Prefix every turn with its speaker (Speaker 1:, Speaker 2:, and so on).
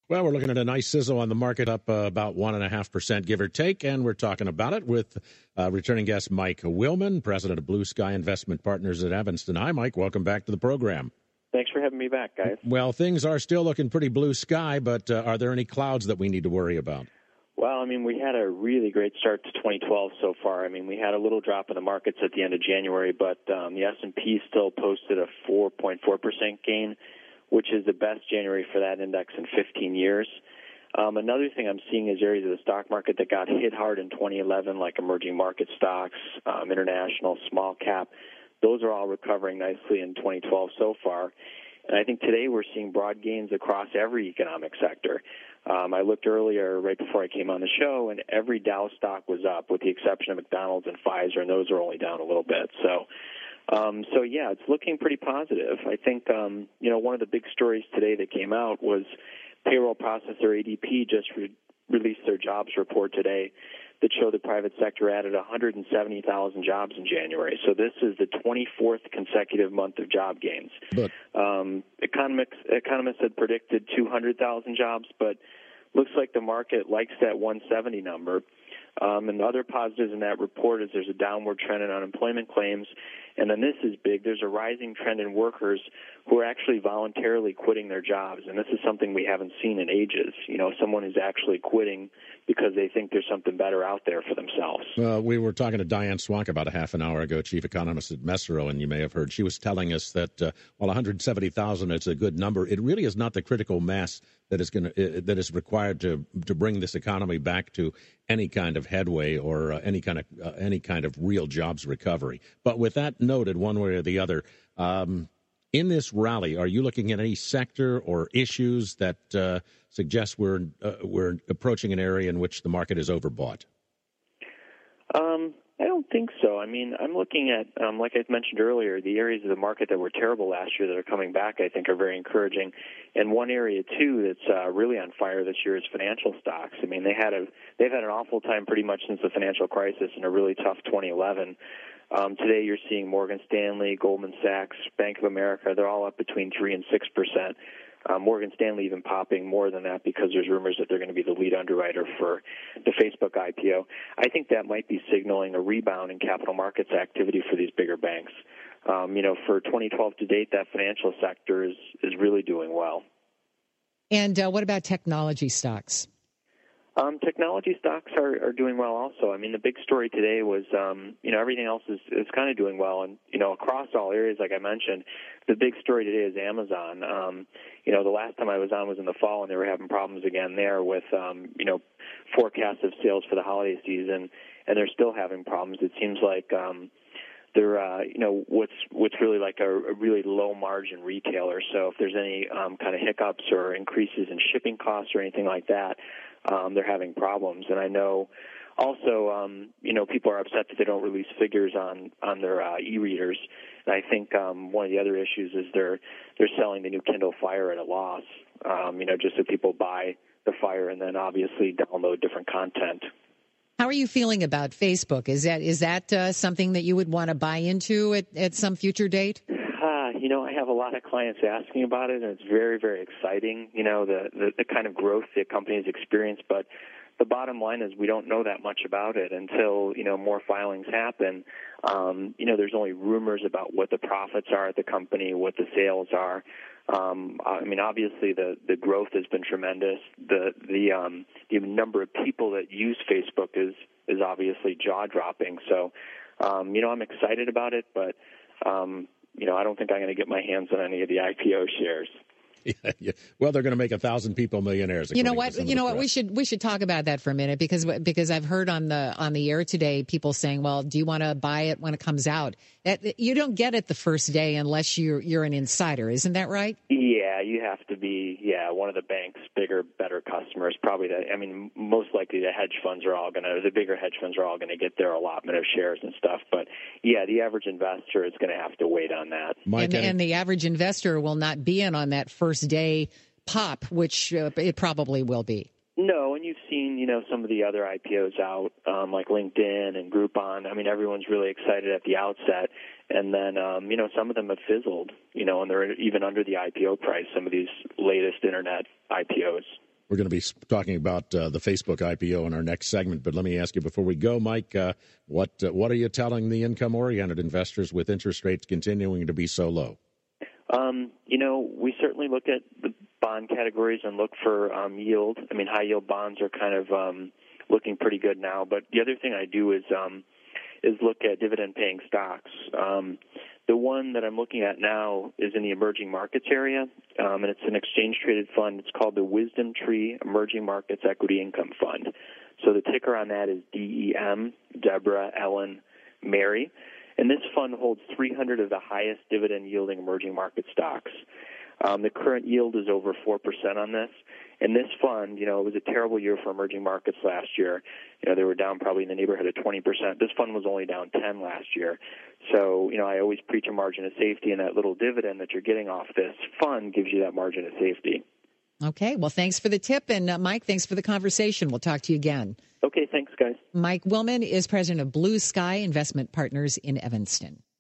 Speaker 1: Well, we're looking at a nice sizzle on the market, up about 1.5%, give or take, and we're talking about it with returning guest Mike Willman, president of Blue Sky Investment Partners at Evanston. Hi, Mike. Welcome back to the program.
Speaker 2: Thanks for having me back, guys.
Speaker 1: Well, things are still looking pretty blue sky, but are there any clouds that we need to worry about?
Speaker 2: Well, I mean, we had a really great start to 2012 so far. I mean, we had a little drop in the markets at the end of January, but the S&P still posted a 4.4% gain, which is the best January for that index in 15 years. Another thing I'm seeing is areas of the stock market that got hit hard in 2011, like emerging market stocks, international, small cap. Those are all recovering nicely in 2012 so far. And I think today we're seeing broad gains across every economic sector. I looked earlier, right before I came on the show, and every Dow stock was up, with the exception of McDonald's and Pfizer, and those are only down a little bit. So yeah, it's looking pretty positive. I think, one of the big stories today that came out was payroll processor ADP just released their jobs report today that showed the private sector added 170,000 jobs in January. So this is the 24th consecutive month of job gains.
Speaker 1: But
Speaker 2: economists had predicted 200,000 jobs, but looks like the market likes that 170 number. And other positives in that report is there's a downward trend in unemployment claims. And then this is big. There's a rising trend in workers who are actually voluntarily quitting their jobs. And this is something we haven't seen in ages. Someone who's actually quitting because they think there's something better out there for themselves.
Speaker 1: We were talking to Diane Swank about a half an hour ago, chief economist at Messero, and you may have heard. She was telling us that while 170,000 is a good number, it really is not the critical mass that is required to bring this economy back to any kind of headway or any kind of real jobs recovery. But with that noted, one way or the other, in this rally, are you looking at any sector or issues that suggest we're approaching an area in which the market is overbought?
Speaker 2: I don't think so. I mean, I'm looking at, like I mentioned earlier, the areas of the market that were terrible last year that are coming back, I think, are very encouraging. And one area, too, that's really on fire this year is financial stocks. I mean, they've had an awful time pretty much since the financial crisis and a really tough 2011. Today you're seeing Morgan Stanley, Goldman Sachs, Bank of America. They're all up between 3% and 6%. Morgan Stanley even popping more than that because there's rumors that they're going to be the lead underwriter for the Facebook IPO. I think that might be signaling a rebound in capital markets activity for these bigger banks. For 2012 to date, that financial sector is really doing well.
Speaker 3: And what about technology stocks?
Speaker 2: Technology stocks are doing well also. I mean, the big story today was, everything else is kind of doing well. And, across all areas, like I mentioned, the big story today is Amazon. The last time I was on was in the fall, and they were having problems again there with, forecasts of sales for the holiday season, and they're still having problems. It seems like they're, what's really like a really low-margin retailer. So if there's any kind of hiccups or increases in shipping costs or anything like that, they're having problems. And I know also, people are upset that they don't release figures on their e-readers. And I think one of the other issues is they're selling the new Kindle Fire at a loss, just so people buy the Fire and then obviously download different content.
Speaker 3: How are you feeling about Facebook? Is that something that you would want to buy into at some future date?
Speaker 2: I have a lot of clients asking about it, and it's very, very exciting, the kind of growth the company has experienced. But the bottom line is we don't know that much about it until, more filings happen. There's only rumors about what the profits are at the company, what the sales are. Obviously the growth has been tremendous. The number of people that use Facebook is obviously jaw-dropping. So, I'm excited about it, but I don't think I'm going to get my hands on any of the IPO shares.
Speaker 1: Yeah. Well, they're going to make 1,000 people millionaires.
Speaker 3: You know what? We should talk about that for a minute because I've heard on the air today people saying, "Well, do you want to buy it when it comes out?" You don't get it the first day unless you're an insider, isn't that right?
Speaker 2: Yeah, you have to be one of the bank's bigger, better customers. Probably most likely the bigger hedge funds are all going to get their allotment of shares and stuff. But yeah, the average investor is going to have to wait on that.
Speaker 3: And the average investor will not be in on that first day pop, which it probably will be.
Speaker 2: No, and you've seen, some of the other IPOs out, like LinkedIn and Groupon. Everyone's really excited at the outset. And then, some of them have fizzled, and they're even under the IPO price, some of these latest internet IPOs.
Speaker 1: We're going to be talking about the Facebook IPO in our next segment, but let me ask you before we go, Mike, what are you telling the income-oriented investors with interest rates continuing to be so low?
Speaker 2: We certainly look at the bond categories and look for yield. I mean, high-yield bonds are kind of looking pretty good now, but the other thing I do is look at dividend-paying stocks. The one that I'm looking at now is in the emerging markets area, and it's an exchange-traded fund. It's called the Wisdom Tree Emerging Markets Equity Income Fund. So the ticker on that is DEM, Deborah, Ellen, Mary. And this fund holds 300 of the highest dividend-yielding emerging market stocks. The current yield is over 4% on this. And this fund, it was a terrible year for emerging markets last year. They were down probably in the neighborhood of 20%. This fund was only down 10 last year. So, I always preach a margin of safety, and that little dividend that you're getting off this fund gives you that margin of safety.
Speaker 3: Okay. Well, thanks for the tip. And Mike, thanks for the conversation. We'll talk to you again.
Speaker 2: Okay. Thanks, guys.
Speaker 3: Mike Willman is president of Blue Sky Investment Partners in Evanston.